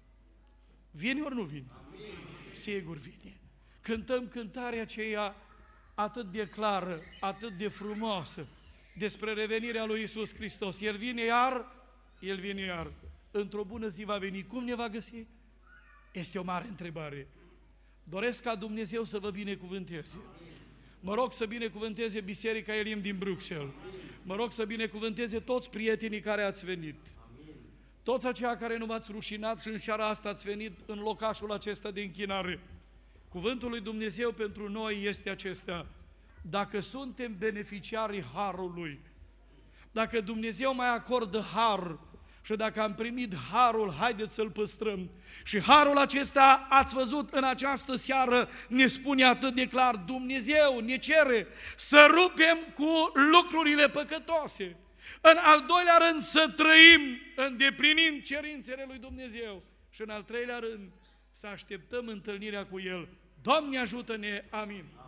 Vine ori nu vine? Amin. Sigur vine. Cântăm cântarea aceea atât de clară, atât de frumoasă despre revenirea lui Iisus Hristos. El vine iar, El vine iar. Într-o bună zi va veni. Cum ne va găsi? Este o mare întrebare. Doresc ca Dumnezeu să vă binecuvânteze. Mă rog să binecuvânteze Biserica Elim din Bruxelles. Mă rog să binecuvânteze toți prietenii care ați venit. Toți aceia care nu v-ați rușinat și în seara asta ați venit în locașul acesta de închinare. Cuvântul lui Dumnezeu pentru noi este acesta: dacă suntem beneficiarii harului, dacă Dumnezeu mai acordă har și dacă am primit harul, haideți să-l păstrăm. Și harul acesta, ați văzut în această seară, ne spune atât de clar, Dumnezeu ne cere să rupem cu lucrurile păcătoase. În al doilea rând, să trăim îndeplinind cerințele lui Dumnezeu. Și în al treilea rând, să așteptăm întâlnirea cu El. Doamne ajută-ne! Amin!